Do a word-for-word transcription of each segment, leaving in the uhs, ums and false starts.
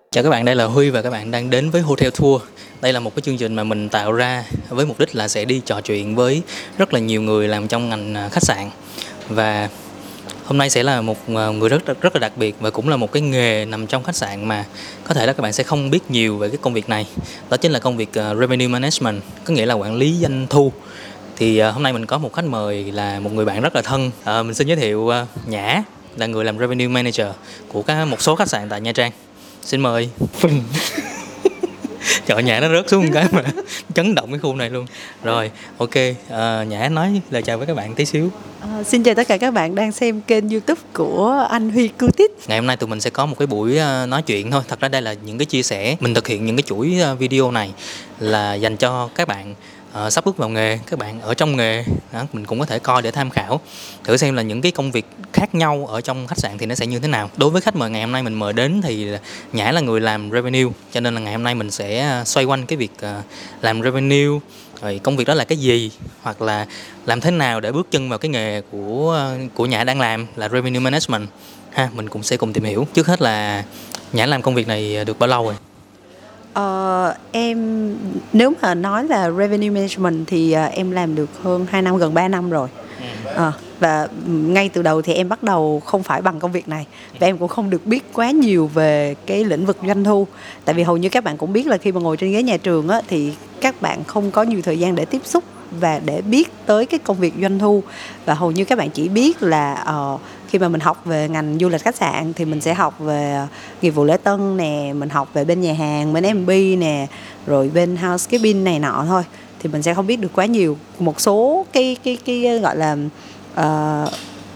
Chào các bạn, đây là Huy và các bạn đang đến với Hotel Tour. Đây là một cái chương trình mà mình tạo ra với mục đích là sẽ đi trò chuyện với rất là nhiều người làm trong ngành à, khách sạn. Và hôm nay sẽ là một à, người rất rất là đặc biệt và cũng là một cái nghề nằm trong khách sạn mà có thể là các bạn sẽ không biết nhiều về cái công việc này. Đó chính là công việc à, Revenue Management, có nghĩa là quản lý doanh thu. Thì à, hôm nay mình có một khách mời là một người bạn rất là thân. À, mình xin giới thiệu à, Nhã, là người làm Revenue Manager của các một số khách sạn tại Nha Trang. Xin mời. Phình. Trời, Nhã nó rớt xuống một cái mà chấn động cái khu này luôn. Rồi, ok, à, Nhã nói lời chào với các bạn tí xíu. À, xin chào tất cả các bạn đang xem kênh YouTube của anh Huy Cutit. Ngày hôm nay tụi mình sẽ có một cái buổi uh, nói chuyện thôi. Thật ra đây là những cái chia sẻ. Mình thực hiện những cái chuỗi uh, video này là dành cho các bạn uh, sắp bước vào nghề, các bạn ở trong nghề. Đó, mình cũng có thể coi để tham khảo, thử xem là những cái công việc khác nhau ở trong khách sạn thì nó sẽ như thế nào. Đối với khách mời ngày hôm nay mình mời đến thì Nhã là người làm revenue, cho nên là ngày hôm nay mình sẽ xoay quanh cái việc uh, làm revenue, rồi công việc đó là cái gì, hoặc là làm thế nào để bước chân vào cái nghề của của Nhã đang làm là revenue management ha. Mình cũng sẽ cùng tìm hiểu. Trước hết là Nhã làm công việc này được bao lâu rồi? Ờ, em nếu mà nói là revenue management thì uh, em làm được hơn hai năm, gần ba năm rồi. À, và ngay từ đầu thì em bắt đầu không phải bằng công việc này, và em cũng không được biết quá nhiều về cái lĩnh vực doanh thu. Tại vì hầu như các bạn cũng biết là khi mà ngồi trên ghế nhà trường á, thì các bạn không có nhiều thời gian để tiếp xúc và để biết tới cái công việc doanh thu. Và hầu như các bạn chỉ biết là uh, khi mà mình học về ngành du lịch khách sạn thì mình sẽ học về nghiệp vụ lễ tân nè, mình học về bên nhà hàng, bên ép bê nè, rồi bên housekeeping này nọ thôi. Thì mình sẽ không biết được quá nhiều. Một số cái cái cái gọi là uh,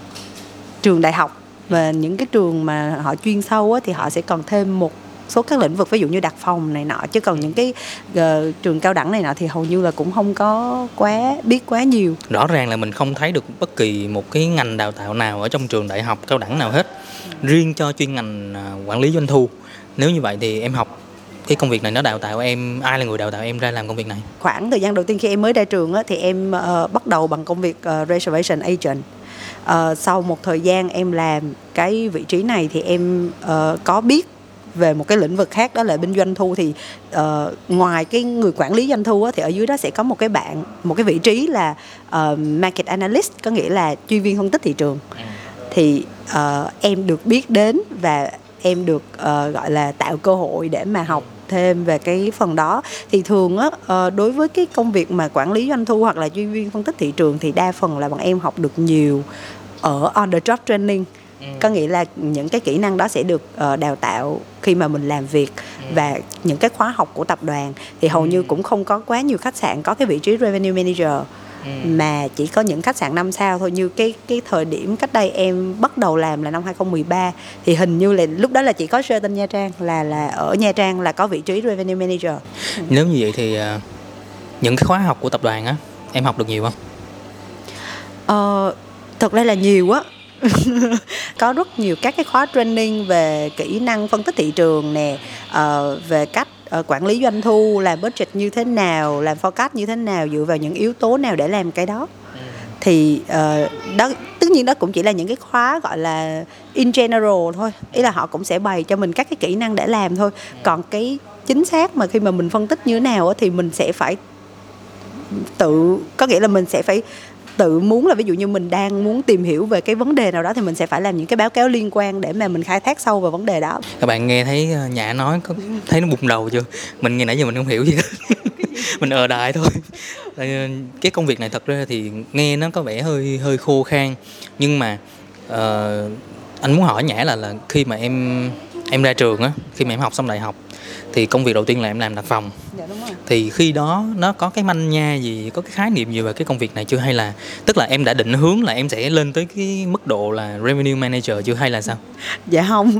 trường đại học và những cái trường mà họ chuyên sâu á, thì họ sẽ còn thêm một số các lĩnh vực, ví dụ như đặt phòng này nọ. Chứ còn những cái uh, trường cao đẳng này nọ thì hầu như là cũng không có quá biết quá nhiều. Rõ ràng là mình không thấy được bất kỳ một cái ngành đào tạo nào ở trong trường đại học cao đẳng nào hết riêng cho chuyên ngành uh, quản lý doanh thu. Nếu như vậy thì em học cái công việc này nó đào tạo em, ai là người đào tạo em ra làm công việc này? Khoảng thời gian đầu tiên khi em mới ra trường á, thì em uh, bắt đầu bằng công việc uh, reservation agent. Uh, sau một thời gian em làm cái vị trí này thì em uh, có biết về một cái lĩnh vực khác, đó là bên doanh thu. Thì uh, ngoài cái người quản lý doanh thu á, thì ở dưới đó sẽ có một cái bạn, một cái vị trí là uh, market analyst, có nghĩa là chuyên viên phân tích thị trường. Thì uh, em được biết đến và em được uh, gọi là tạo cơ hội để mà học thêm về cái phần đó. Thì thường á, uh, đối với cái công việc mà quản lý doanh thu hoặc là chuyên viên phân tích thị trường thì đa phần là bọn em học được nhiều ở on the job training. Ừ. Có nghĩa là những cái kỹ năng đó sẽ được uh, đào tạo khi mà mình làm việc. Ừ. Và những cái khóa học của tập đoàn thì hầu ừ. như cũng không có quá nhiều khách sạn có cái vị trí revenue manager. Ừ. Mà chỉ có những khách sạn năm sao thôi. Như cái cái thời điểm cách đây em bắt đầu làm là năm hai không một ba, thì hình như là lúc đó là chỉ có Sheraton Nha Trang, là là ở Nha Trang là có vị trí revenue manager. Ừ. Nếu như vậy thì uh, những cái khóa học của tập đoàn á, em học được nhiều không? Ờ, thật ra là nhiều á. Có rất nhiều các cái khóa training về kỹ năng phân tích thị trường nè, uh, về cách uh, quản lý doanh thu, làm budget như thế nào, làm forecast như thế nào, dựa vào những yếu tố nào để làm cái đó. Ừ. Thì uh, đó, tất nhiên đó cũng chỉ là những cái khóa gọi là in general thôi, ý là họ cũng sẽ bày cho mình các cái kỹ năng để làm thôi. Ừ. Còn cái chính xác mà khi mà mình phân tích như thế nào thì mình sẽ phải tự, có nghĩa là mình sẽ phải tự muốn là ví dụ như mình đang muốn tìm hiểu về cái vấn đề nào đó thì mình sẽ phải làm những cái báo cáo liên quan để mà mình khai thác sâu vào vấn đề đó. Các bạn nghe thấy Nhã nói có thấy nó bùng đầu chưa? Mình nghe nãy giờ mình không hiểu gì hết. Mình ờ đại thôi. Cái công việc này thật ra thì nghe nó có vẻ hơi hơi khô khan, nhưng mà uh, anh muốn hỏi Nhã là là khi mà em em ra trường á, khi mà em học xong đại học thì công việc đầu tiên là em làm đặt phòng. Dạ, đúng rồi. Thì khi đó nó có cái manh nha gì, có cái khái niệm gì về cái công việc này chưa, hay là tức là em đã định hướng là em sẽ lên tới cái mức độ là revenue manager chưa, hay là sao? Dạ không.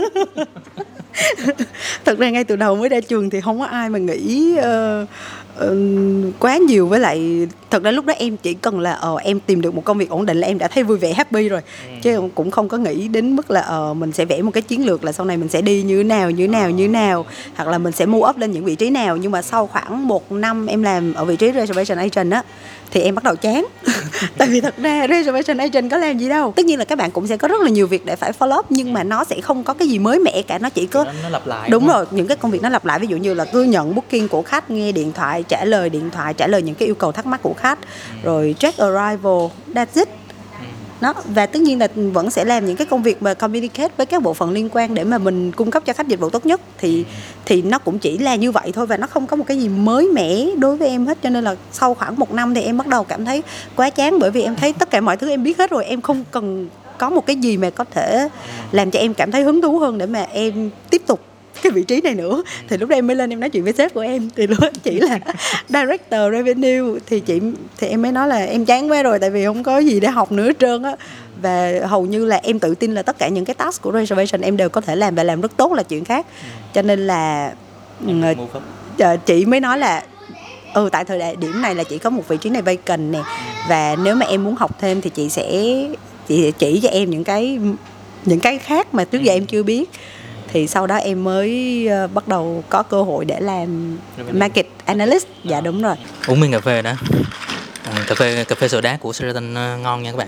Thật ra ngay từ đầu mới ra trường thì không có ai mà nghĩ uh, uh, quá nhiều. Với lại thật ra lúc đó em chỉ cần là uh, em tìm được một công việc ổn định là em đã thấy vui vẻ, happy rồi. Ừ. Chứ cũng không có nghĩ đến mức là uh, mình sẽ vẽ một cái chiến lược là sau này mình sẽ đi như thế nào, như thế nào, như thế nào, hoặc là mình sẽ move up lên những vị trí nào. Nhưng mà sau khoảng một năm em làm ở vị trí reservation agent á, thì em bắt đầu chán. Tại vì thật ra reservation agent có làm gì đâu. Tất nhiên là các bạn cũng sẽ có rất là nhiều việc để phải follow up, nhưng mà nó sẽ không có cái gì mới mẻ cả. Nó chỉ có nó, nó lặp lại. Đúng rồi, những cái công việc nó lặp lại. Ví dụ như là cứ nhận booking của khách, nghe điện thoại, trả lời điện thoại, trả lời những cái yêu cầu thắc mắc của khách, rồi check arrival, that's it. Đó. Và tất nhiên là vẫn sẽ làm những cái công việc mà communicate với các bộ phận liên quan để mà mình cung cấp cho khách dịch vụ tốt nhất. Thì thì nó cũng chỉ là như vậy thôi, và nó không có một cái gì mới mẻ đối với em hết. Cho nên là sau khoảng một năm thì em bắt đầu cảm thấy quá chán, bởi vì em thấy tất cả mọi thứ em biết hết rồi. Em không cần có một cái gì mà có thể làm cho em cảm thấy hứng thú hơn để mà em tiếp tục cái vị trí này nữa. Thì lúc đó em mới lên em nói chuyện với sếp của em. Thì lúc đó chỉ là director revenue. Thì chị thì em mới nói là em chán quá rồi, tại vì không có gì để học nữa hết trơn á. Và hầu như là em tự tin là tất cả những cái task của reservation em đều có thể làm, và làm rất tốt là chuyện khác. Cho nên là chị mới nói là ừ tại thời điểm này là chỉ có một vị trí này vacant nè, và nếu mà em muốn học thêm thì chị sẽ chị sẽ chỉ cho em những cái những cái khác mà trước giờ em chưa biết. Thì sau đó em mới uh, bắt đầu có cơ hội để làm market analyst. Dạ đúng rồi. Uống miếng cà phê đó. À, cà phê cà phê sữa đá của Sheraton uh, ngon nha các bạn.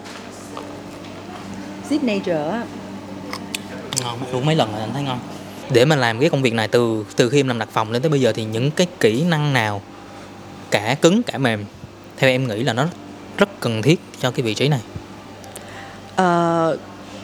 Signature á. Ngon, uống mấy lần rồi anh thấy ngon. Để mà làm cái công việc này từ từ khi em làm đặt phòng đến tới bây giờ thì những cái kỹ năng nào cả cứng cả mềm theo em nghĩ là nó rất cần thiết cho cái vị trí này? Uh,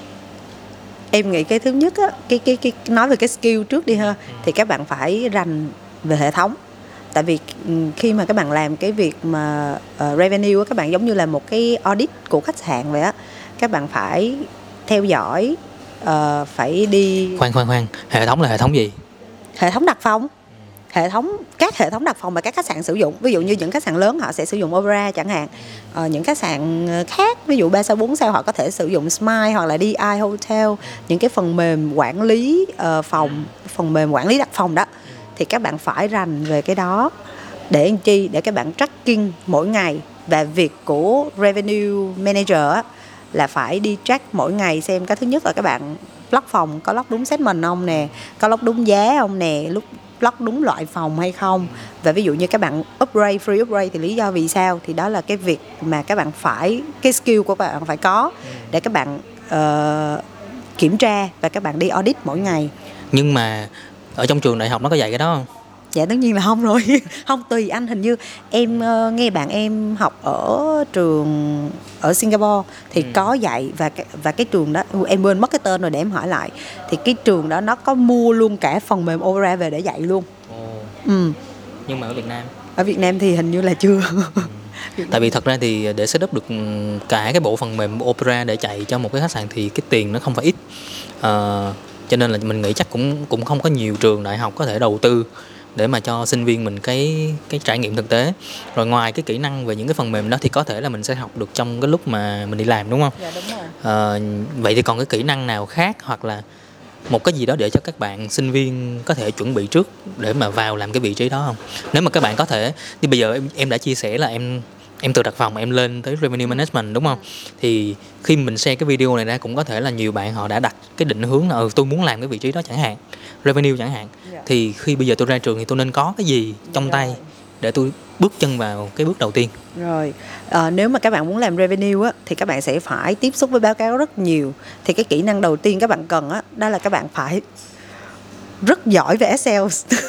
em nghĩ cái thứ nhất á, cái cái cái nói về cái skill trước đi ha, ừ. Thì các bạn phải rành về hệ thống. Tại vì khi mà các bạn làm cái việc mà uh, revenue á, các bạn giống như là một cái audit của khách hàng vậy á. Các bạn phải theo dõi, uh, phải đi. Khoan khoan khoan, hệ thống là hệ thống gì? Hệ thống đặt phòng. Hệ thống các hệ thống đặt phòng mà các khách sạn sử dụng. Ví dụ như những khách sạn lớn họ sẽ sử dụng Opera chẳng hạn. Ờ, những khách sạn khác ví dụ ba sao bốn sao họ có thể sử dụng Smile hoặc là đê i Hotel, những cái phần mềm quản lý uh, phòng, phần mềm quản lý đặt phòng đó. Thì các bạn phải rành về cái đó để làm chi? Để các bạn tracking mỗi ngày. Và việc của Revenue Manager á, là phải đi track mỗi ngày xem cái thứ nhất là các bạn lock phòng có lock đúng segment không nè, có lock đúng giá không nè, lúc lock đúng loại phòng hay không. Và ví dụ như các bạn upgrade, free upgrade thì lý do vì sao? Thì đó là cái việc mà các bạn phải, cái skill của các bạn phải có để các bạn uh, kiểm tra và các bạn đi audit mỗi ngày. Nhưng mà ở trong trường đại học nó có dạy cái đó không? Dạ tất nhiên là không rồi. Không, tùy anh. Hình như em uh, nghe bạn em học ở trường ở Singapore thì ừ. có dạy. Và và cái trường đó em quên mất cái tên rồi, để em hỏi lại. Thì cái trường đó nó có mua luôn cả phần mềm Opera về để dạy luôn. Ồ. Ừ. Nhưng mà ở Việt Nam? Ở Việt Nam thì hình như là chưa. Ừ. Tại vì thật ra thì để setup được cả cái bộ phần mềm Opera để chạy cho một cái khách sạn thì cái tiền nó không phải ít. Uh, cho nên là mình nghĩ chắc cũng cũng không có nhiều trường đại học có thể đầu tư để mà cho sinh viên mình cái cái trải nghiệm thực tế. Rồi ngoài cái kỹ năng về những cái phần mềm đó thì có thể là mình sẽ học được trong cái lúc mà mình đi làm, đúng không? Dạ đúng rồi. À, vậy thì còn cái kỹ năng nào khác hoặc là một cái gì đó để cho các bạn sinh viên có thể chuẩn bị trước để mà vào làm cái vị trí đó không? Nếu mà các bạn có thể, thì bây giờ em em đã chia sẻ là em em từ đặt phòng em lên tới revenue management, đúng không? Thì khi mình share cái video này ra cũng có thể là nhiều bạn họ đã đặt cái định hướng là ừ, tôi muốn làm cái vị trí đó chẳng hạn, revenue chẳng hạn. Yeah. Thì khi bây giờ tôi ra trường thì tôi nên có cái gì trong yeah. tay để tôi bước chân vào cái bước đầu tiên? Rồi, à, nếu mà các bạn muốn làm revenue á, thì các bạn sẽ phải tiếp xúc với báo cáo rất nhiều. Thì cái kỹ năng đầu tiên các bạn cần á, đó là các bạn phải rất giỏi về Excel.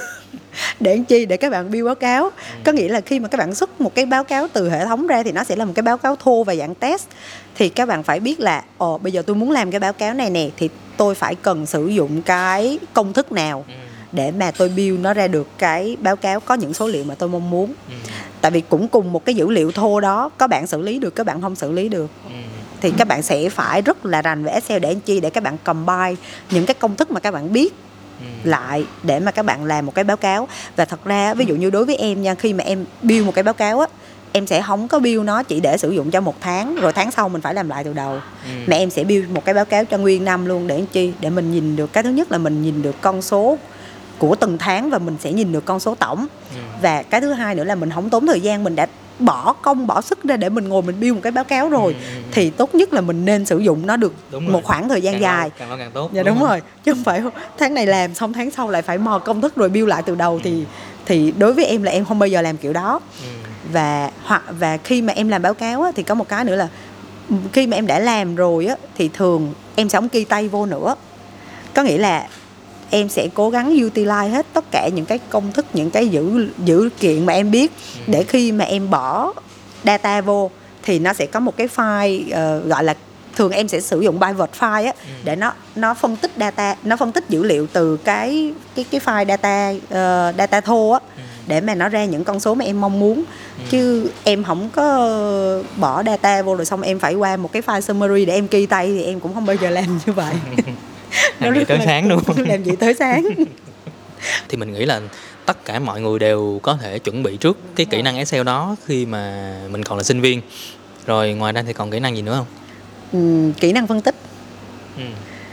Để làm chi? Để các bạn build báo cáo. Có nghĩa là khi mà các bạn xuất một cái báo cáo từ hệ thống ra thì nó sẽ là một cái báo cáo thô và dạng test. Thì các bạn phải biết là ồ bây giờ tôi muốn làm cái báo cáo này nè, thì tôi phải cần sử dụng cái công thức nào để mà tôi build nó ra được cái báo cáo có những số liệu mà tôi mong muốn. Tại vì cũng cùng một cái dữ liệu thô đó, có bạn xử lý được, các bạn không xử lý được. Thì các bạn sẽ phải rất là rành về Excel để làm chi? Để các bạn combine những cái công thức mà các bạn biết lại để mà các bạn làm một cái báo cáo. Và thật ra ví dụ như đối với em nha, khi mà em build một cái báo cáo á, em sẽ không có build nó chỉ để sử dụng cho một tháng rồi tháng sau mình phải làm lại từ đầu. ừ. Mà em sẽ build một cái báo cáo cho nguyên năm luôn. Để làm chi? Để mình nhìn được, cái thứ nhất là mình nhìn được con số của từng tháng và mình sẽ nhìn được con số tổng. ừ. Và cái thứ hai nữa là mình không tốn thời gian, mình đã bỏ công bỏ sức ra để mình ngồi mình build một cái báo cáo rồi. ừ. Thì tốt nhất là mình nên sử dụng nó được một khoảng thời gian càng dài lâu, càng lâu càng tốt. Dạ đúng, đúng rồi. Chứ không phải tháng này làm xong tháng sau lại phải mò công thức rồi build lại từ đầu. ừ. thì thì đối với em là em không bao giờ làm kiểu đó. ừ. Và hoặc và khi mà em làm báo cáo á, thì có một cái nữa là khi mà em đã làm rồi á, thì thường em sẽ không ghi tay vô nữa. Có nghĩa là em sẽ cố gắng utilize hết tất cả những cái công thức, những cái dữ dữ kiện mà em biết, để khi mà em bỏ data vô thì nó sẽ có một cái file uh, gọi là, thường em sẽ sử dụng pivot file á, để nó nó phân tích data, nó phân tích dữ liệu từ cái cái cái file data uh, data thô á, để mà nó ra những con số mà em mong muốn. Chứ em không có bỏ data vô rồi xong em phải qua một cái file summary để em ghi tay, thì em cũng không bao giờ làm như vậy. Làm gì tới sáng đúng không? Làm gì tới sáng. Thì mình nghĩ là tất cả mọi người đều có thể chuẩn bị trước cái kỹ năng Excel đó khi mà mình còn là sinh viên. Rồi ngoài ra thì còn kỹ năng gì nữa không? Ừ, kỹ năng phân tích. Ừ.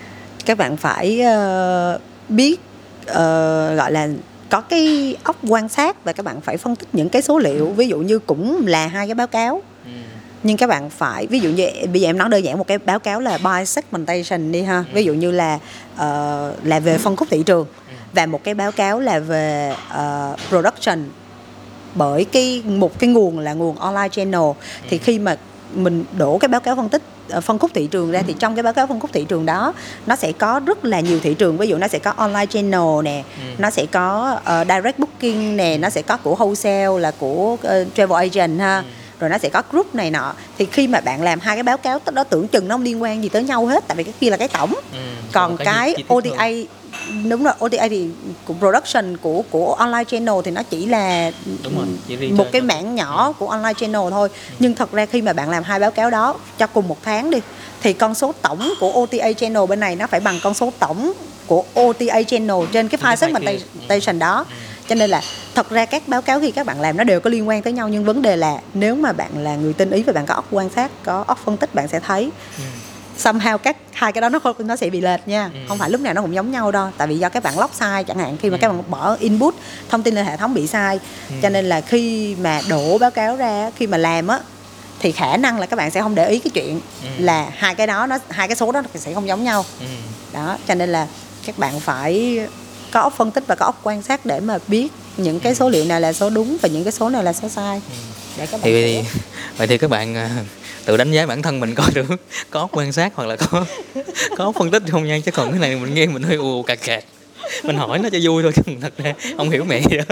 Các bạn phải uh, biết uh, gọi là có cái óc quan sát, và các bạn phải phân tích những cái số liệu. Ví dụ như cũng là hai cái báo cáo, ừ. nhưng các bạn phải, ví dụ như bây giờ em nói đơn giản một cái báo cáo là by segmentation đi ha, ví dụ như là uh, là về phân khúc thị trường, và một cái báo cáo là về uh, production bởi cái một cái nguồn là nguồn online channel. Thì khi mà mình đổ cái báo cáo phân tích phân khúc thị trường ra, thì trong cái báo cáo phân khúc thị trường đó nó sẽ có rất là nhiều thị trường. Ví dụ nó sẽ có online channel nè, ừ. nó sẽ có uh, direct booking nè, nó sẽ có của wholesale là của uh, travel agent ha, ừ. rồi nó sẽ có group này nọ. Thì khi mà bạn làm hai cái báo cáo đó, tưởng chừng nó không liên quan gì tới nhau hết, tại vì cái kia là cái tổng, ừ. còn cái, cái o tê a hơn. Đúng rồi, o tê a thì của production của của online channel thì nó chỉ là Đúng rồi, chỉ một cái mảng nhỏ của online channel thôi. Ừ. Nhưng thật ra khi mà bạn làm hai báo cáo đó cho cùng một tháng đi, thì con số tổng của o tê a channel bên này nó phải bằng con số tổng của o tê a channel trên cái file segmentation đó. Ừ. Cho nên là thật ra các báo cáo khi các bạn làm nó đều có liên quan tới nhau, nhưng vấn đề là nếu mà bạn là người tinh ý và bạn có óc quan sát, có óc phân tích, bạn sẽ thấy ừ. somehow các hai cái đó nó nó sẽ bị lệch nha, ừ. không phải lúc nào nó cũng giống nhau đâu, tại vì do các bạn log sai chẳng hạn, khi mà ừ. các bạn bỏ input thông tin lên hệ thống bị sai, ừ. cho nên là khi mà đổ báo cáo ra, khi mà làm á, thì khả năng là các bạn sẽ không để ý cái chuyện ừ. là hai cái đó nó hai cái số đó sẽ không giống nhau, ừ. đó, cho nên là các bạn phải có óc phân tích và có óc quan sát để mà biết những cái số liệu nào là số đúng và những cái số nào là số sai. Ừ. Để các bạn thì vậy thì các bạn tự đánh giá bản thân mình coi được có óc quan sát hoặc là có có óc phân tích không nha, chứ còn cái này mình nghe mình hơi ù cạc cạc, mình hỏi nó cho vui thôi chứ thật ra không hiểu mẹ gì hết.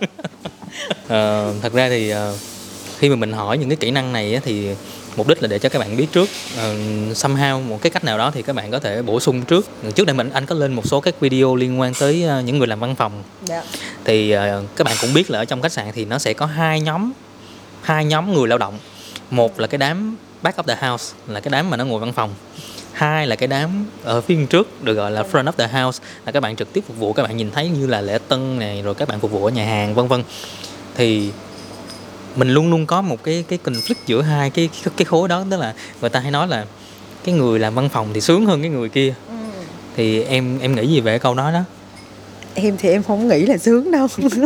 ờ, thật ra thì khi mà mình hỏi những cái kỹ năng này thì mục đích là để cho các bạn biết trước, uh, somehow một cái cách nào đó thì các bạn có thể bổ sung trước. Trước đây mình anh có lên một số các video liên quan tới uh, những người làm văn phòng. Yeah. Thì uh, các bạn cũng biết là ở trong khách sạn thì nó sẽ có hai nhóm hai nhóm người lao động. Một là cái đám back of the house, là cái đám mà nó ngồi văn phòng. Hai là cái đám ở phía trước được gọi là front of the house, là các bạn trực tiếp phục vụ, các bạn nhìn thấy như là lễ tân này, rồi các bạn phục vụ ở nhà hàng vân vân. Thì mình luôn luôn có một cái cái conflict giữa hai cái cái khối đó, tức là người ta hay nói là cái người làm văn phòng thì sướng hơn cái người kia. Ừ. Thì em em nghĩ gì về câu nói đó? Em thì em không nghĩ là sướng đâu.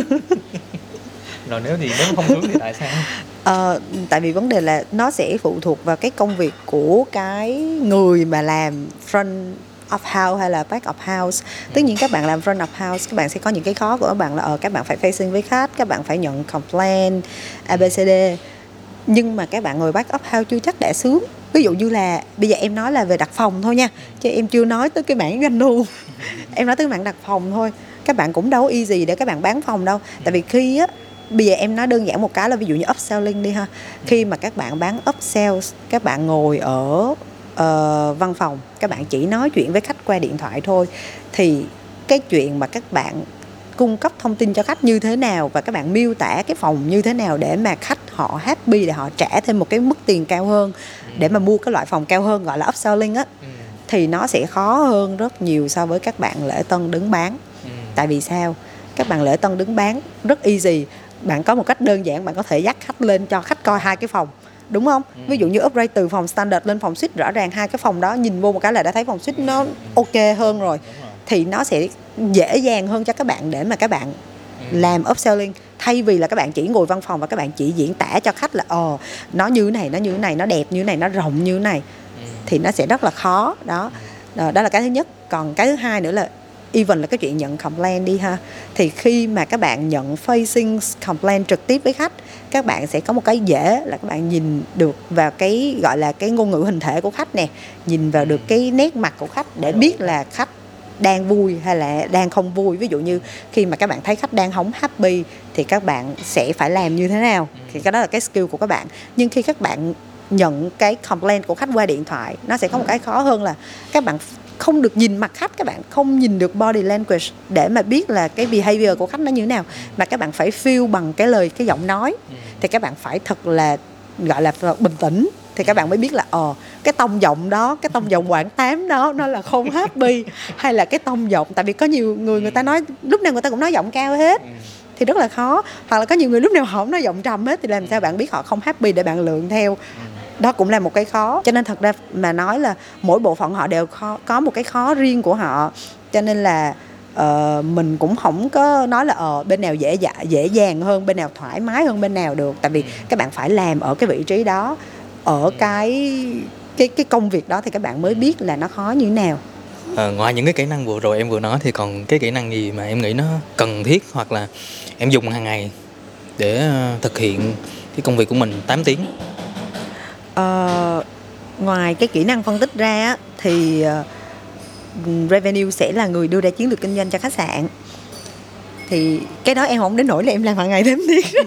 Rồi nếu thì nếu không sướng thì tại sao? Ờ, tại vì vấn đề là nó sẽ phụ thuộc vào cái công việc của cái người mà làm front of house hay là back of house. Tất nhiên các bạn làm front of house, các bạn sẽ có những cái khó của các bạn là ờ, các bạn phải facing với khách, các bạn phải nhận complaint a bê xê đê. Nhưng mà các bạn ngồi back of house chưa chắc đã sướng. Ví dụ như là bây giờ em nói là về đặt phòng thôi nha, chứ em chưa nói tới cái mảng doanh thu. Em nói tới mảng đặt phòng thôi. Các bạn cũng đâu easy để các bạn bán phòng đâu. Tại vì khi á, bây giờ em nói đơn giản một cái là ví dụ như upselling đi ha. Khi mà các bạn bán upsell, các bạn ngồi ở uh, văn phòng, các bạn chỉ nói chuyện với khách qua điện thoại thôi, thì cái chuyện mà các bạn cung cấp thông tin cho khách như thế nào và các bạn miêu tả cái phòng như thế nào để mà khách họ happy, để họ trả thêm một cái mức tiền cao hơn để mà mua cái loại phòng cao hơn, gọi là upselling á, thì nó sẽ khó hơn rất nhiều so với các bạn lễ tân đứng bán. Tại vì sao? Các bạn lễ tân đứng bán rất easy. Bạn có một cách đơn giản, bạn có thể dắt khách lên cho khách coi hai cái phòng, đúng không? Ừ. Ví dụ như upgrade từ phòng standard lên phòng suite, rõ ràng hai cái phòng đó nhìn vô một cái là đã thấy phòng suite nó ok hơn rồi. Thì nó sẽ dễ dàng hơn cho các bạn để mà các bạn ừ. làm upselling, thay vì là các bạn chỉ ngồi văn phòng và các bạn chỉ diễn tả cho khách là ờ nó như thế này, nó như thế này, nó đẹp như thế này, nó rộng như thế này, ừ. thì nó sẽ rất là khó đó. Đó là cái thứ nhất. Còn cái thứ hai nữa là even là cái chuyện nhận complaint đi ha, thì khi mà các bạn nhận facing complaint trực tiếp với khách, các bạn sẽ có một cái dễ là các bạn nhìn được vào cái gọi là cái ngôn ngữ hình thể của khách nè, nhìn vào được cái nét mặt của khách để biết là khách đang vui hay là đang không vui. Ví dụ như khi mà các bạn thấy khách đang hóng happy thì các bạn sẽ phải làm như thế nào, thì cái đó là cái skill của các bạn. Nhưng khi các bạn nhận cái complaint của khách qua điện thoại, nó sẽ có một cái khó hơn là các bạn không được nhìn mặt khách, các bạn không nhìn được body language để mà biết là cái behavior của khách nó như thế nào, mà các bạn phải feel bằng cái lời, cái giọng nói. Thì các bạn phải thật là gọi là bình tĩnh, thì các bạn mới biết là ờ cái tông giọng đó, cái tông giọng quảng tám đó nó là không happy, hay là cái tông giọng, tại vì có nhiều người người ta nói lúc nào người ta cũng nói giọng cao hết thì rất là khó, hoặc là có nhiều người lúc nào họ cũng nói giọng trầm hết, thì làm sao bạn biết họ không happy để bạn lượn theo. Đó cũng là một cái khó. Cho nên thật ra mà nói là mỗi bộ phận họ đều khó, có một cái khó riêng của họ. Cho nên là uh, mình cũng không có nói là ờ uh, bên nào dễ dạ, dễ dàng hơn, bên nào thoải mái hơn bên nào được. Tại vì các bạn phải làm ở cái vị trí đó, ở cái cái cái công việc đó thì các bạn mới biết là nó khó như thế nào. À, ngoài những cái kỹ năng vừa rồi em vừa nói thì còn cái kỹ năng gì mà em nghĩ nó cần thiết hoặc là em dùng hàng ngày để thực hiện cái công việc của mình tám tiếng? Uh, ngoài cái kỹ năng phân tích ra á, thì uh, revenue sẽ là người đưa ra chiến lược kinh doanh cho khách sạn. Thì cái đó em không đến nỗi là em làm hàng ngày tám tiếng.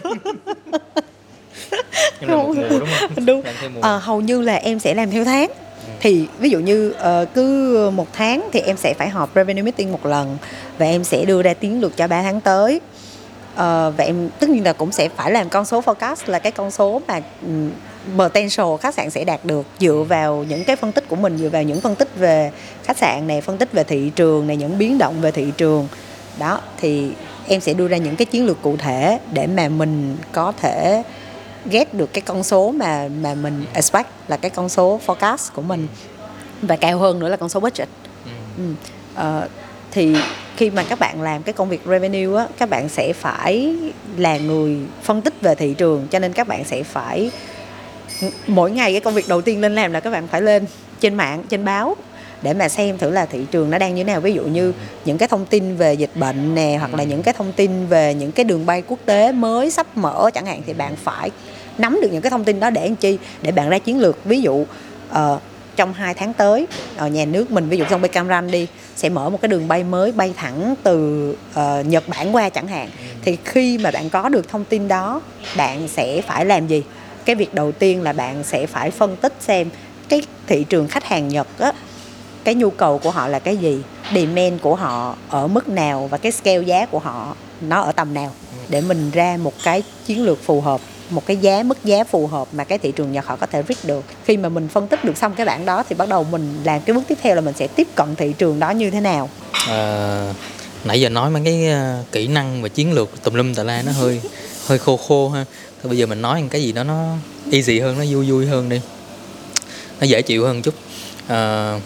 Em làm một mùa đúng không? Đúng. À, hầu như là em sẽ làm theo tháng. Ừ. Thì ví dụ như uh, cứ một tháng thì em sẽ phải họp revenue meeting một lần, và em sẽ đưa ra chiến lược cho ba tháng tới. Uh, và em tất nhiên là cũng sẽ phải làm con số forecast, là cái con số mà um, potential khách sạn sẽ đạt được dựa vào những cái phân tích của mình, dựa vào những phân tích về khách sạn này, phân tích về thị trường này, những biến động về thị trường đó, thì em sẽ đưa ra những cái chiến lược cụ thể để mà mình có thể get được cái con số mà mà mình expect, là cái con số forecast của mình, và cao hơn nữa là con số budget. Ừ. Uh, thì khi mà các bạn làm cái công việc revenue á, các bạn sẽ phải là người phân tích về thị trường, cho nên các bạn sẽ phải mỗi ngày cái công việc đầu tiên lên làm là các bạn phải lên trên mạng, trên báo để mà xem thử là thị trường nó đang như thế nào. Ví dụ như những cái thông tin về dịch bệnh nè, hoặc là những cái thông tin về những cái đường bay quốc tế mới sắp mở chẳng hạn, thì bạn phải nắm được những cái thông tin đó để làm chi, để bạn ra chiến lược. Ví dụ uh, trong hai tháng tới ở nhà nước mình, ví dụ sân bay Cam Ranh đi, sẽ mở một cái đường bay mới bay thẳng từ uh, Nhật Bản qua chẳng hạn. Thì khi mà bạn có được thông tin đó, bạn sẽ phải làm gì? Cái việc đầu tiên là bạn sẽ phải phân tích xem cái thị trường khách hàng Nhật á, cái nhu cầu của họ là cái gì, demand của họ ở mức nào, và cái scale giá của họ nó ở tầm nào, để mình ra một cái chiến lược phù hợp, một cái giá, mức giá phù hợp mà cái thị trường Nhật họ có thể reach được. Khi mà mình phân tích được xong cái bảng đó thì bắt đầu mình làm cái bước tiếp theo là mình sẽ tiếp cận thị trường đó như thế nào. À, nãy giờ nói mấy cái uh, kỹ năng và chiến lược tùm lum tà la nó hơi hơi khô khô ha. Thôi bây giờ mình nói cái gì đó nó easy hơn, nó vui vui hơn đi, nó dễ chịu hơn chút. Uh,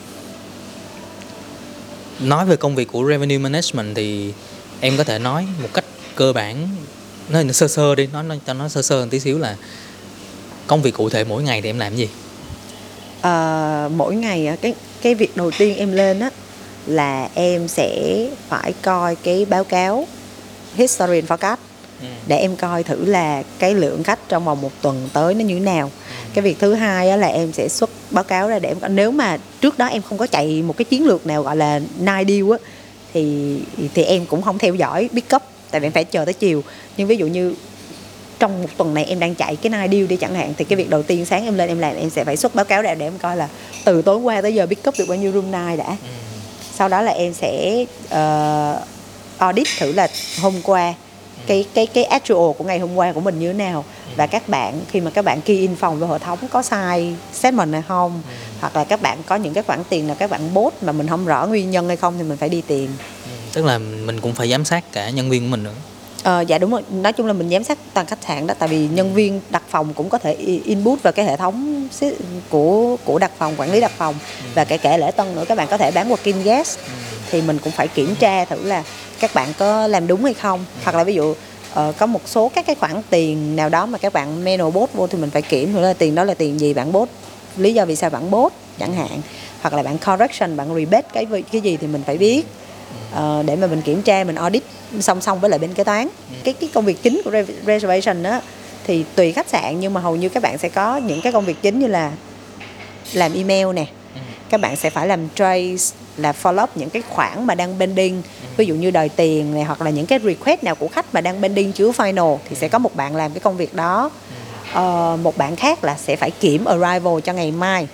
nói về công việc của revenue management thì em có thể nói một cách cơ bản, nói sơ sơ đi, nói, nói cho nó sơ sơ một tí xíu là công việc cụ thể mỗi ngày thì em làm gì? À, mỗi ngày cái cái việc đầu tiên em lên á là em sẽ phải coi cái báo cáo history and forecast, ừ. để em coi thử là cái lượng khách trong vòng một tuần tới nó như thế nào. Ừ. Cái việc thứ hai á là em sẽ xuất báo cáo ra để em, nếu mà trước đó em không có chạy một cái chiến lược nào gọi là night deal á, thì thì em cũng không theo dõi pick up, tại vì em phải chờ tới chiều. Nhưng ví dụ như trong một tuần này em đang chạy cái night deal đi chẳng hạn, thì cái việc đầu tiên sáng em lên em làm, em sẽ phải xuất báo cáo ra để em coi là từ tối qua tới giờ pick up được bao nhiêu room night đã. Ừ. Sau đó là em sẽ uh, audit thử là hôm qua cái cái cái actual của ngày hôm qua của mình như thế nào, và các bạn khi mà các bạn key in phòng vào hệ thống có sai statement hay không, ừ. hoặc là các bạn có những cái khoản tiền nào các bạn bốt mà mình không rõ nguyên nhân hay không thì mình phải đi tiền. Ừ, tức là mình cũng phải giám sát cả nhân viên của mình nữa. Ờ, dạ đúng rồi, nói chung là mình giám sát toàn khách sạn đó, tại vì nhân viên đặt phòng cũng có thể input vào cái hệ thống của của đặt phòng, quản lý đặt phòng, ừ. và kể cả lễ tân nữa, các bạn có thể bán working guest, ừ. thì mình cũng phải kiểm tra thử là các bạn có làm đúng hay không, ừ. hoặc là ví dụ uh, có một số các cái khoản tiền nào đó mà các bạn manual bốt vô thì mình phải kiểm thử là tiền đó là tiền gì bạn bốt, lý do vì sao bạn bốt chẳng hạn, hoặc là bạn correction, bạn rebate cái cái gì thì mình phải biết. uh, để mà mình kiểm tra, mình audit song song với lại bên kế toán. Cái cái công việc chính của reservation á thì tùy khách sạn, nhưng mà hầu như các bạn sẽ có những cái công việc chính như là làm email nè, các bạn sẽ phải làm trace, là follow up những cái khoản mà đang pending, ví dụ như đòi tiền này, hoặc là những cái request nào của khách mà đang pending chưa final thì sẽ có một bạn làm cái công việc đó. Uh, một bạn khác là sẽ phải kiểm arrival cho ngày mai.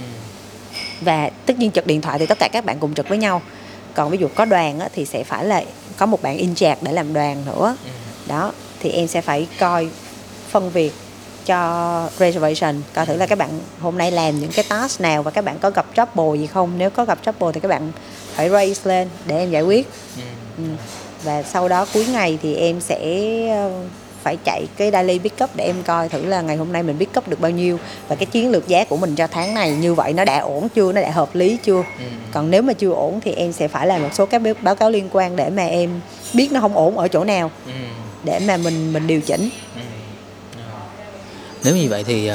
Và tất nhiên trực điện thoại thì tất cả các bạn cùng trực với nhau. Còn ví dụ có đoàn á, thì sẽ phải là có một bạn in charge để làm đoàn nữa. Đó, thì em sẽ phải coi phân việc cho reservation, coi thử là các bạn hôm nay làm những cái task nào và các bạn có gặp trouble gì không. Nếu có gặp trouble thì các bạn phải raise lên để em giải quyết. Ừ. Và sau đó cuối ngày thì em sẽ phải chạy cái daily pick up để em coi thử là ngày hôm nay mình pick up được bao nhiêu, và cái chiến lược giá của mình cho tháng này như vậy nó đã ổn chưa, nó đã hợp lý chưa. Ừ. Còn nếu mà chưa ổn thì em sẽ phải làm một số các báo cáo liên quan để mà em biết nó không ổn ở chỗ nào. Ừ. Để mà mình mình điều chỉnh. Ừ. Nếu như vậy thì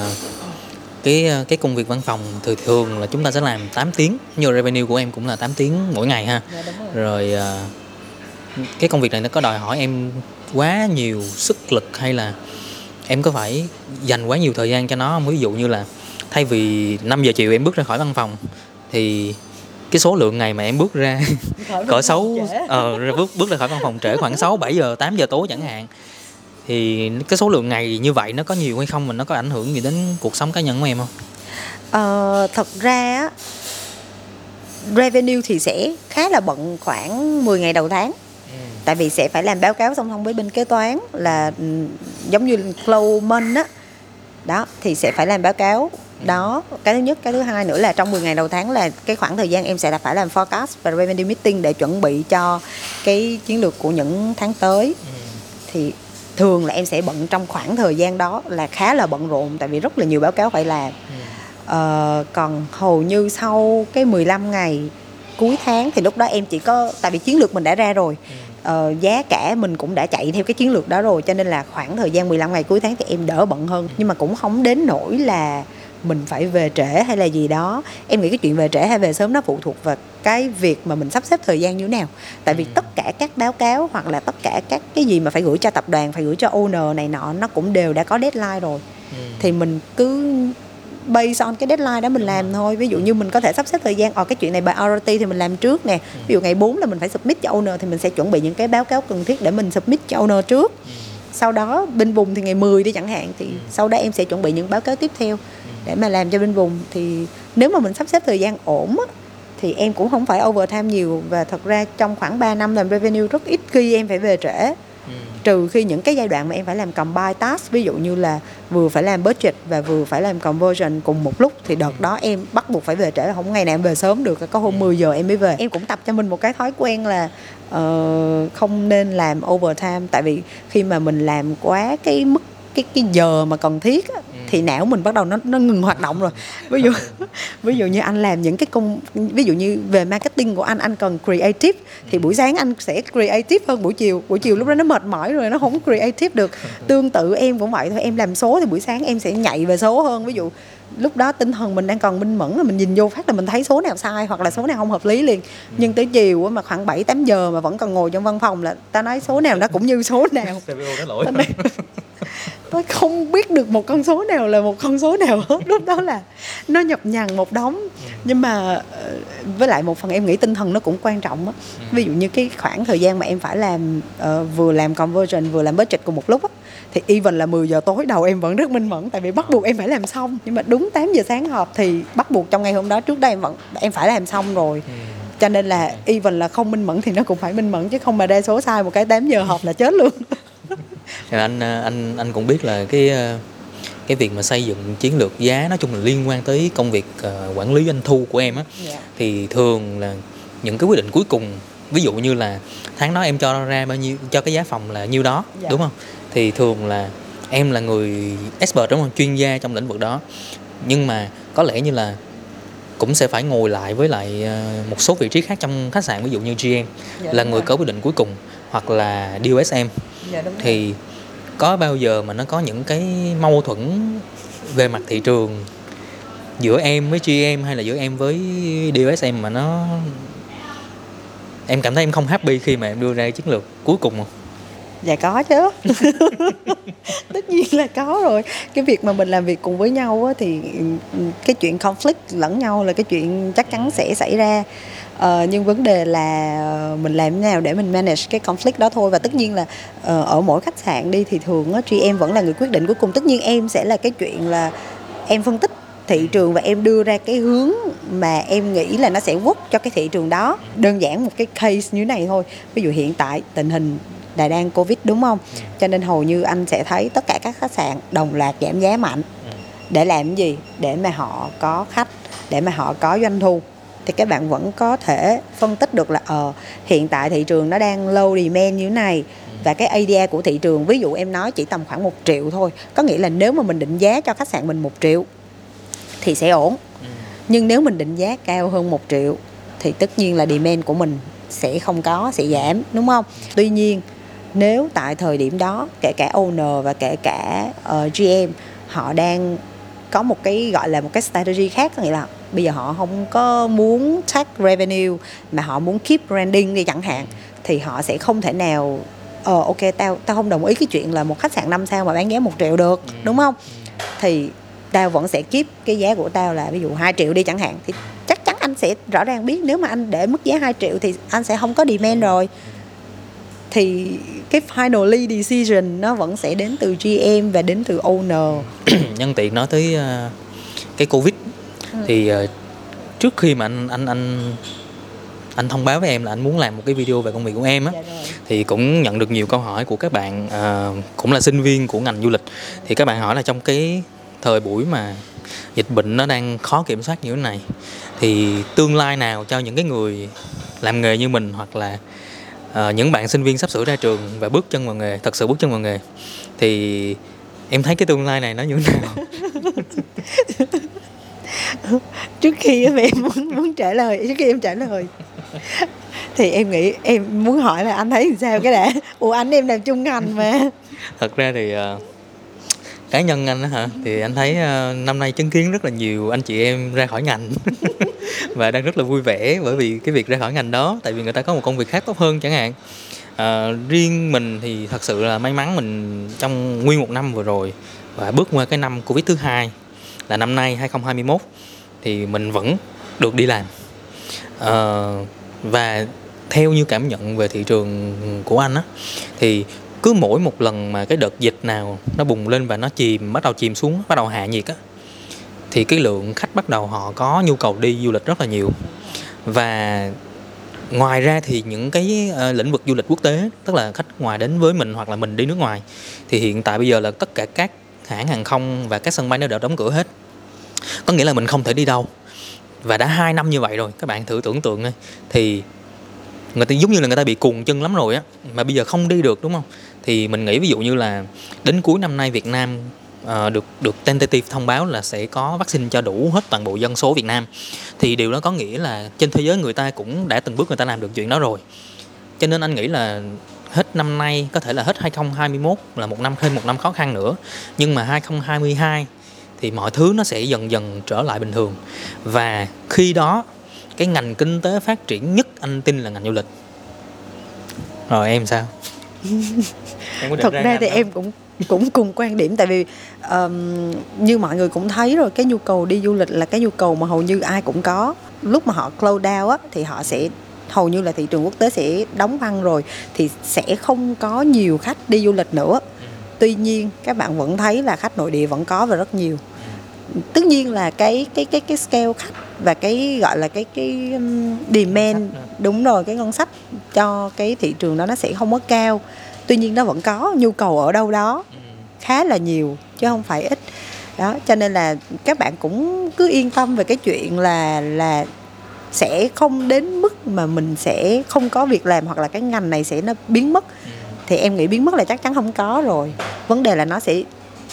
cái cái công việc văn phòng thường thường là chúng ta sẽ làm tám tiếng, như revenue của em cũng là tám tiếng mỗi ngày ha. Dạ, đúng rồi. Rồi cái công việc này nó có đòi hỏi em quá nhiều sức lực, hay là em có phải dành quá nhiều thời gian cho nó không? Ví dụ như là thay vì năm giờ chiều em bước ra khỏi văn phòng thì cái số lượng ngày mà em bước ra cỡ sáu ờ bước bước ra khỏi văn phòng trễ khoảng sáu bảy giờ tám giờ tối chẳng hạn, thì cái số lượng ngày như vậy nó có nhiều hay không, mà nó có ảnh hưởng gì đến cuộc sống cá nhân của em không? Ờ, thật ra á, revenue thì sẽ khá là bận khoảng mười ngày đầu tháng. Ừ. Tại vì sẽ phải làm báo cáo song song với bên kế toán, là giống như close month á. Đó, thì sẽ phải làm báo cáo. Đó, cái thứ nhất. Cái thứ hai nữa là trong mười ngày đầu tháng là cái khoảng thời gian em sẽ phải làm forecast và revenue meeting để chuẩn bị cho cái chiến lược của những tháng tới. Ừ. Thì thường là em sẽ bận trong khoảng thời gian đó, là khá là bận rộn, tại vì rất là nhiều báo cáo phải làm. Ừ. Ờ, còn hầu như sau cái mười lăm ngày cuối tháng thì lúc đó em chỉ có, tại vì chiến lược mình đã ra rồi. Ừ. Ờ, giá cả mình cũng đã chạy theo cái chiến lược đó rồi, cho nên là khoảng thời gian mười lăm ngày cuối tháng thì em đỡ bận hơn. Ừ. Nhưng mà cũng không đến nỗi là mình phải về trễ hay là gì đó. Em nghĩ cái chuyện về trễ hay về sớm nó phụ thuộc vào cái việc mà mình sắp xếp thời gian như thế nào. Tại vì tất cả các báo cáo hoặc là tất cả các cái gì mà phải gửi cho tập đoàn, phải gửi cho owner này nọ, nó cũng đều đã có deadline rồi. Ừ. Thì mình cứ based on cái deadline đó mình làm thôi. Ví dụ như mình có thể sắp xếp thời gian, ở cái chuyện này priority thì mình làm trước nè. Ví dụ ngày bốn là mình phải submit cho owner thì mình sẽ chuẩn bị những cái báo cáo cần thiết để mình submit cho owner trước. Sau đó bên vùng thì ngày mười đi chẳng hạn, thì sau đó em sẽ chuẩn bị những báo cáo tiếp theo để mà làm cho bên vùng. Thì nếu mà mình sắp xếp thời gian ổn á, thì em cũng không phải overtime nhiều. Và thật ra trong khoảng ba năm làm revenue rất ít khi em phải về trễ. Ừ. Trừ khi những cái giai đoạn mà em phải làm combine task, ví dụ như là vừa phải làm budget và vừa phải làm conversion cùng một lúc, thì đợt đó em bắt buộc phải về trễ, không ngày nào em về sớm được, có hôm mười giờ em mới về. Em cũng tập cho mình một cái thói quen là uh, không nên làm overtime, tại vì khi mà mình làm quá cái mức cái cái giờ mà cần thiết á, thì não mình bắt đầu nó nó ngừng hoạt động rồi. Ví dụ ví dụ như anh làm những cái công, ví dụ như về marketing của anh anh cần creative, thì buổi sáng anh sẽ creative hơn buổi chiều. Buổi chiều lúc đó nó mệt mỏi rồi, nó không creative được. Tương tự em cũng vậy thôi, em làm số thì buổi sáng em sẽ nhạy về số hơn. Ví dụ lúc đó tinh thần mình đang còn minh mẫn, mình nhìn vô phát là mình thấy số nào sai hoặc là số nào không hợp lý liền. Nhưng tới chiều mà khoảng bảy tám giờ mà vẫn còn ngồi trong văn phòng là ta nói số nào nó cũng như số nào. Tôi không biết được một con số nào là một con số nào hết. Lúc đó là nó nhập nhằng một đống. Nhưng mà với lại một phần em nghĩ tinh thần nó cũng quan trọng á. Ví dụ như cái khoảng thời gian mà em phải làm uh, vừa làm conversion vừa làm budget cùng một lúc á, thì even là mười giờ tối đầu em vẫn rất minh mẫn, tại vì bắt buộc em phải làm xong. Nhưng mà đúng tám giờ sáng họp thì bắt buộc trong ngày hôm đó trước đây em vẫn em phải làm xong rồi. Cho nên là even là không minh mẫn thì nó cũng phải minh mẫn, chứ không mà đa số sai một cái tám giờ họp là chết luôn. anh anh anh cũng biết là cái cái việc mà xây dựng chiến lược giá nói chung là liên quan tới công việc uh, quản lý doanh thu của em á. Yeah. Thì thường là những cái quyết định cuối cùng, ví dụ như là tháng đó em cho ra bao nhiêu, cho cái giá phòng là nhiêu đó. Yeah. Đúng không? Thì thường là em là người expert, đúng không, chuyên gia trong lĩnh vực đó, nhưng mà có lẽ như là cũng sẽ phải ngồi lại với lại một số vị trí khác trong khách sạn, ví dụ như giê em. Dạ, là người rồi. Có quyết định cuối cùng, hoặc là đê ô ét em. Dạ, thì có bao giờ mà nó có những cái mâu thuẫn về mặt thị trường giữa em với giê em hay là giữa em với đê ô ét em mà nó em cảm thấy em không happy khi mà em đưa ra chiến lược cuối cùng không? Dạ có chứ. Tất nhiên là có rồi. Cái việc mà mình làm việc cùng với nhau á, thì cái chuyện conflict lẫn nhau là cái chuyện chắc chắn sẽ xảy ra. Ờ, nhưng vấn đề là mình làm thế nào để mình manage cái conflict đó thôi. Và tất nhiên là uh, ở mỗi khách sạn đi thì thường á, chị em vẫn là người quyết định cuối cùng. Tất nhiên em sẽ là cái chuyện là em phân tích thị trường và em đưa ra cái hướng mà em nghĩ là nó sẽ work cho cái thị trường đó. Đơn giản một cái case như này thôi. Ví dụ hiện tại tình hình là đang Covid đúng không? Cho nên hầu như anh sẽ thấy tất cả các khách sạn đồng loạt giảm giá mạnh. Để làm cái gì? Để mà họ có khách, để mà họ có doanh thu. Thì các bạn vẫn có thể phân tích được là ờ, hiện tại thị trường nó đang low demand như thế này. Và cái a đê a của thị trường, ví dụ em nói chỉ tầm khoảng một triệu thôi. Có nghĩa là nếu mà mình định giá cho khách sạn mình một triệu thì sẽ ổn. Nhưng nếu mình định giá cao hơn một triệu thì tất nhiên là demand của mình sẽ không có, sẽ giảm, đúng không? Tuy nhiên nếu tại thời điểm đó kể cả owner và kể cả uh, giê em họ đang có một cái gọi là một cái strategy khác, có nghĩa là bây giờ họ không có muốn take revenue mà họ muốn keep branding đi chẳng hạn, thì họ sẽ không thể nào ờ ok tao tao không đồng ý cái chuyện là một khách sạn năm sao mà bán giá một triệu được, đúng không? Thì tao vẫn sẽ keep cái giá của tao là ví dụ hai triệu đi chẳng hạn, thì chắc chắn anh sẽ rõ ràng biết nếu mà anh để mức giá hai triệu thì anh sẽ không có demand rồi. Thì cái finally decision nó vẫn sẽ đến từ giê em và đến từ owner. Nhân tiện nói tới uh, cái Covid ừ. thì uh, trước khi mà anh anh anh anh thông báo với em là anh muốn làm một cái video về công việc của em á, dạ thì cũng nhận được nhiều câu hỏi của các bạn uh, cũng là sinh viên của ngành du lịch. Thì các bạn hỏi là trong cái thời buổi mà dịch bệnh nó đang khó kiểm soát như thế này thì tương lai nào cho những cái người làm nghề như mình, hoặc là uh, những bạn sinh viên sắp sửa ra trường và bước chân vào nghề, thật sự bước chân vào nghề, thì em thấy cái tương lai này nó như thế nào? Trước khi em muốn, muốn trả lời, trước khi em trả lời thì em nghĩ em muốn hỏi là anh thấy sao cái đã. Ủa anh em làm chung ngành mà. Thật ra thì uh, cá nhân anh đó hả, thì anh thấy uh, năm nay chứng kiến rất là nhiều anh chị em ra khỏi ngành và đang rất là vui vẻ bởi vì cái việc ra khỏi ngành đó, tại vì người ta có một công việc khác tốt hơn chẳng hạn. Uh, riêng mình thì thật sự là may mắn, mình trong nguyên một năm vừa rồi và bước qua cái năm Covid thứ hai là năm nay hai không hai mốt thì mình vẫn được đi làm. Uh, và theo như cảm nhận về thị trường của anh á, thì cứ mỗi một lần mà cái đợt dịch nào nó bùng lên và nó chìm, bắt đầu chìm xuống, bắt đầu hạ nhiệt á, thì cái lượng khách bắt đầu họ có nhu cầu đi du lịch rất là nhiều. Và ngoài ra thì những cái uh, lĩnh vực du lịch quốc tế, tức là khách ngoài đến với mình hoặc là mình đi nước ngoài, thì hiện tại bây giờ là tất cả các hãng hàng không và các sân bay nó đều đóng cửa hết. Có nghĩa là mình không thể đi đâu. Và đã hai năm như vậy rồi, các bạn thử tưởng tượng thôi. Thì người ta giống như là người ta bị cuồng chân lắm rồi á, mà bây giờ không đi được, đúng không? Thì mình nghĩ ví dụ như là đến cuối năm nay Việt Nam uh, được được tentative thông báo là sẽ có vaccine cho đủ hết toàn bộ dân số Việt Nam. Thì điều đó có nghĩa là trên thế giới người ta cũng đã từng bước người ta làm được chuyện đó rồi. Cho nên anh nghĩ là hết năm nay, có thể là hết hai không hai mốt là một năm, thêm một năm khó khăn nữa. Nhưng mà hai không hai hai thì mọi thứ nó sẽ dần dần trở lại bình thường. Và khi đó cái ngành kinh tế phát triển nhất anh tin là ngành du lịch. Rồi em sao? Em thật ra thì đó. Em cũng cũng cùng quan điểm. Tại vì um, như mọi người cũng thấy rồi, cái nhu cầu đi du lịch là cái nhu cầu mà hầu như ai cũng có. Lúc mà họ close down á, thì họ sẽ hầu như là thị trường quốc tế sẽ đóng băng rồi, thì sẽ không có nhiều khách đi du lịch nữa. ừ. Tuy nhiên các bạn vẫn thấy là khách nội địa vẫn có và rất nhiều. ừ. Tất nhiên là cái cái cái cái scale khách và cái gọi là cái cái demand, đúng rồi, cái ngân sách cho cái thị trường đó nó sẽ không có cao. Tuy nhiên nó vẫn có nhu cầu ở đâu đó khá là nhiều chứ không phải ít. Đó, cho nên là các bạn cũng cứ yên tâm về cái chuyện là là sẽ không đến mức mà mình sẽ không có việc làm, hoặc là cái ngành này sẽ nó biến mất. Thì em nghĩ biến mất là chắc chắn không có rồi. Vấn đề là nó sẽ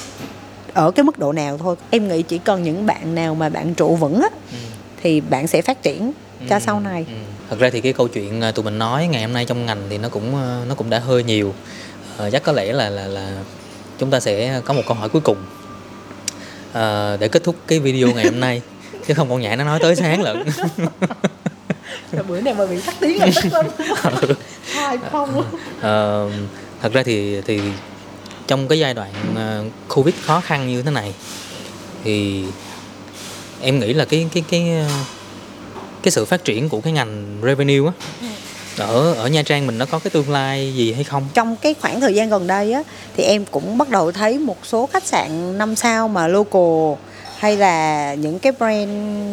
ở cái mức độ nào thôi. Em nghĩ chỉ cần những bạn nào mà bạn trụ vững á, ừ. thì bạn sẽ phát triển cho ừ. sau này. ừ. Thật ra thì cái câu chuyện tụi mình nói ngày hôm nay trong ngành thì nó cũng nó cũng đã hơi nhiều. Ờ, chắc có lẽ là là là chúng ta sẽ có một câu hỏi cuối cùng ờ, để kết thúc cái video ngày hôm nay, chứ không con nhại nó nói tới sáng lận. Rồi bữa này mà bị tắt tiếng là tức lắm. Hai không. Ờ, thật ra thì thì trong cái giai đoạn uh, Covid khó khăn như thế này thì em nghĩ là cái cái cái cái sự phát triển của cái ngành revenue á ở ở Nha Trang mình nó có cái tương lai gì hay không? Trong cái khoảng thời gian gần đây á thì em cũng bắt đầu thấy một số khách sạn năm sao mà local hay là những cái brand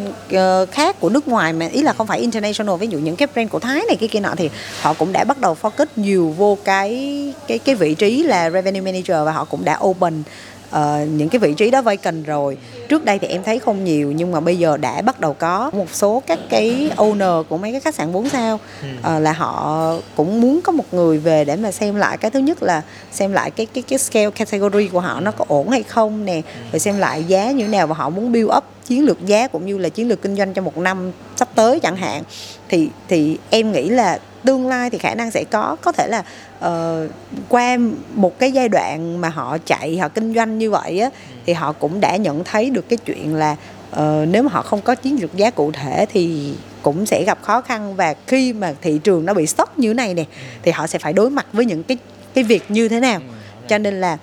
uh, khác của nước ngoài, mà ý là không phải international, ví dụ những cái brand của Thái này kia kia nọ, thì họ cũng đã bắt đầu focus nhiều vô cái cái cái vị trí là revenue manager, và họ cũng đã open uh, những cái vị trí đó vacant rồi. Trước đây thì em thấy không nhiều, nhưng mà bây giờ đã bắt đầu có một số các cái owner của mấy cái khách sạn bốn sao uh, là họ cũng muốn có một người về để mà xem lại cái thứ nhất là xem lại cái cái cái scale category của họ nó có ổn hay không nè, rồi xem lại giá như thế nào, và họ muốn build up chiến lược giá cũng như là chiến lược kinh doanh cho một năm sắp tới chẳng hạn. Thì thì em nghĩ là tương lai thì khả năng sẽ có có thể là uh, qua một cái giai đoạn mà họ chạy, họ kinh doanh như vậy á, thì họ cũng đã nhận thấy được cái chuyện là uh, nếu mà họ không có chiến lược giá cụ thể thì cũng sẽ gặp khó khăn, và khi mà thị trường nó bị stock như thế này nè thì họ sẽ phải đối mặt với những cái cái việc như thế nào. Cho nên là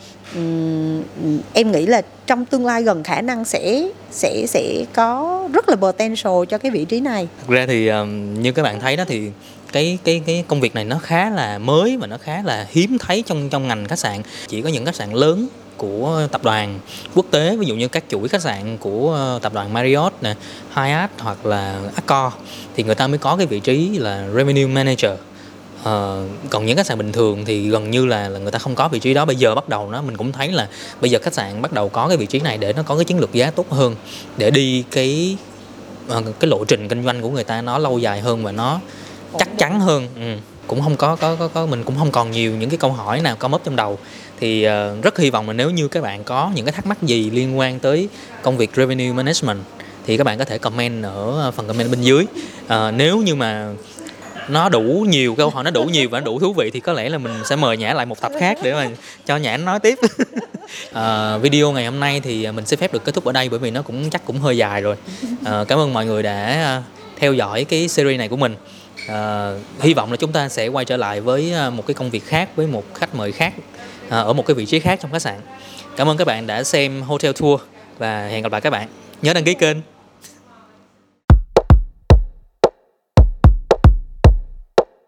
um, em nghĩ là trong tương lai gần khả năng sẽ sẽ sẽ có rất là potential cho cái vị trí này. Thực ra thì um, như các bạn thấy đó thì cái cái cái công việc này nó khá là mới và nó khá là hiếm thấy trong trong ngành khách sạn. Chỉ có những khách sạn lớn của tập đoàn quốc tế, ví dụ như các chuỗi khách sạn của tập đoàn Marriott nè, Hyatt hoặc là Accor, thì người ta mới có cái vị trí là revenue manager. Ờ, còn những khách sạn bình thường thì gần như là, là người ta không có vị trí đó. Bây giờ bắt đầu nó mình cũng thấy là bây giờ khách sạn bắt đầu có cái vị trí này để nó có cái chiến lược giá tốt hơn, để đi cái cái lộ trình kinh doanh của người ta nó lâu dài hơn và nó chắc chắn hơn. Ừ. Cũng không có, có có có mình cũng không còn nhiều những cái câu hỏi nào come up trong đầu. Thì uh, rất hy vọng là nếu như các bạn có những cái thắc mắc gì liên quan tới công việc revenue management thì các bạn có thể comment ở phần comment bên dưới. Uh, nếu như mà nó đủ nhiều câu hỏi, nó đủ nhiều và nó đủ thú vị thì có lẽ là mình sẽ mời Nhã lại một tập khác để mà cho Nhã nói tiếp. uh, video ngày hôm nay thì mình sẽ phép được kết thúc ở đây, bởi vì nó cũng chắc cũng hơi dài rồi. Uh, cảm ơn mọi người đã theo dõi cái series này của mình. Uh, hy vọng là chúng ta sẽ quay trở lại với một cái công việc khác, với một khách mời khác, uh, ở một cái vị trí khác trong khách sạn. Cảm ơn các bạn đã xem Hotel Tour và hẹn gặp lại các bạn. Nhớ đăng ký kênh.